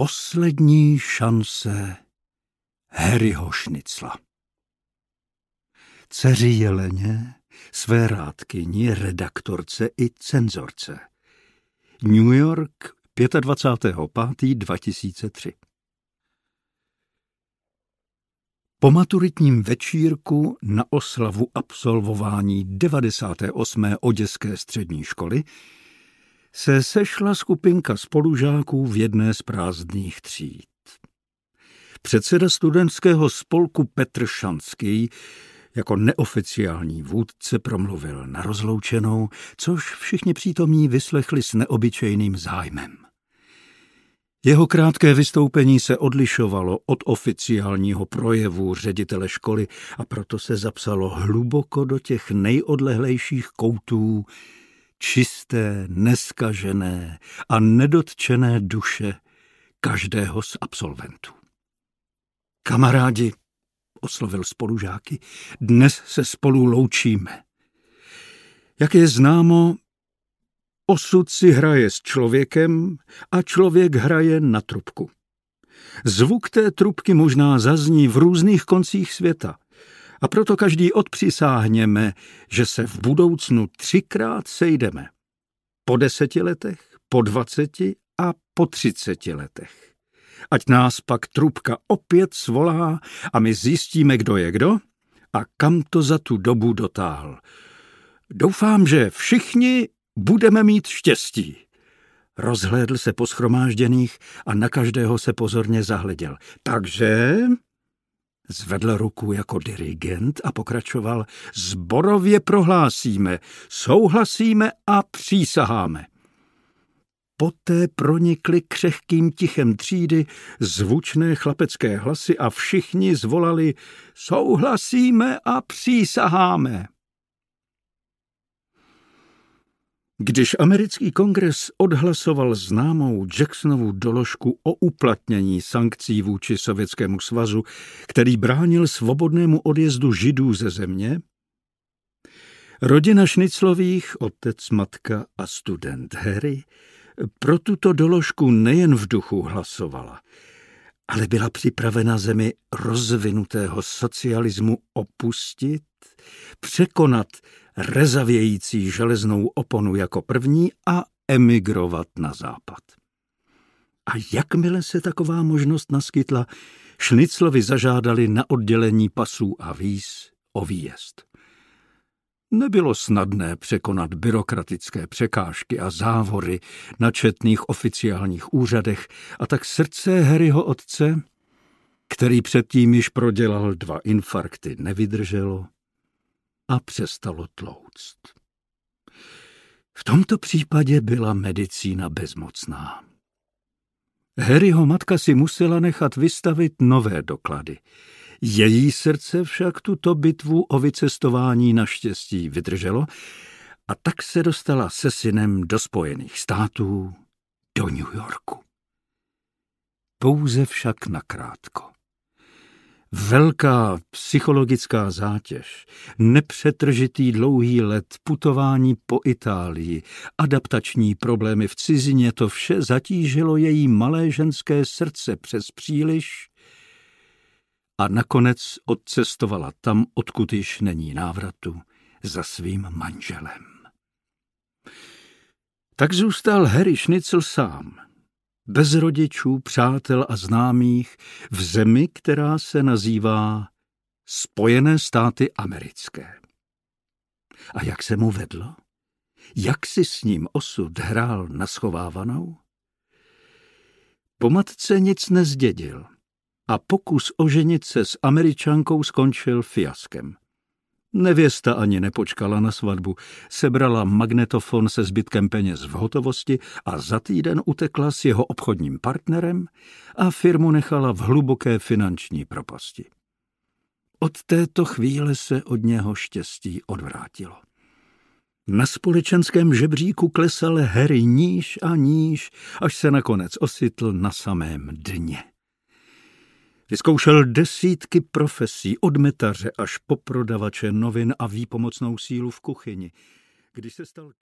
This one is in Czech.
Poslední šance Harryho Šnicla. Dceři Jeleně, své rádkyni, redaktorce i cenzorce. New York, 25.5.2003. Po maturitním večírku na oslavu absolvování 98. oděské střední školy se sešla skupinka spolužáků v jedné z prázdných tříd. Předseda studentského spolku Petr Šanský jako neoficiální vůdce promluvil na rozloučenou, což všichni přítomní vyslechli s neobyčejným zájmem. Jeho krátké vystoupení se odlišovalo od oficiálního projevu ředitele školy a proto se zapsalo hluboko do těch nejodlehlejších koutů čisté, neskažené a nedotčené duše každého z absolventů. Kamarádi, oslovil spolužáky, dnes se spolu loučíme. Jak je známo, osud si hraje s člověkem a člověk hraje na trubku. Zvuk té trubky možná zazní v různých koncích světa a proto každý odpřisáhněme, že se v budoucnu 3krát sejdeme. Po 10 letech, po 20 a po 30 letech. Ať nás pak trubka opět svolá a my zjistíme, kdo je kdo a kam to za tu dobu dotáhl. Doufám, že všichni budeme mít štěstí. Rozhlédl se po shromážděných a na každého se pozorně zahleděl. Takže zvedl ruku jako dirigent a pokračoval. Sborově prohlásíme, souhlasíme a přísaháme. Poté pronikly křehkým tichem třídy zvučné chlapecké hlasy a všichni zvolali souhlasíme a přísaháme. Když americký kongres odhlasoval známou Jacksonovu doložku o uplatnění sankcí vůči Sovětskému svazu, který bránil svobodnému odjezdu Židů ze země, rodina Šniclových, otec, matka a student Harry, pro tuto doložku nejen v duchu hlasovala, ale byla připravena zemi rozvinutého socialismu opustit, překonat rezavějící železnou oponu jako první a emigrovat na západ. A jakmile se taková možnost naskytla, Šniclovi zažádali na oddělení pasů a víz o výjezd. Nebylo snadné překonat byrokratické překážky a závory na četných oficiálních úřadech a tak srdce Harryho otce, který předtím již prodělal 2 infarkty, nevydrželo a přestalo tlouct. V tomto případě byla medicína bezmocná. Harryho matka si musela nechat vystavit nové doklady. Její srdce však tuto bitvu o vycestování naštěstí vydrželo a tak se dostala se synem do Spojených států, do New Yorku. Pouze však nakrátko. Velká psychologická zátěž, nepřetržitý dlouhý let, putování po Itálii, adaptační problémy v cizině, to vše zatížilo její malé ženské srdce přes příliš a nakonec odcestovala tam, odkud již není návratu, za svým manželem. Tak zůstal Harry Šnicl sám, bez rodičů, přátel a známých, v zemi, která se nazývá Spojené státy americké. A jak se mu vedlo? Jak si s ním osud hrál na schovávanou? Po matce nic nezdědil a pokus oženit se s Američankou skončil fiaskem. Nevěsta ani nepočkala na svatbu, sebrala magnetofon se zbytkem peněz v hotovosti a za týden utekla s jeho obchodním partnerem a firmu nechala v hluboké finanční propasti. Od této chvíle se od něho štěstí odvrátilo. Na společenském žebříku klesal Harry níž a níž, až se nakonec ocitl na samém dně. Vyzkoušel desítky profesí, od metaře až po prodavače novin a výpomocnou sílu v kuchyni. Když se stal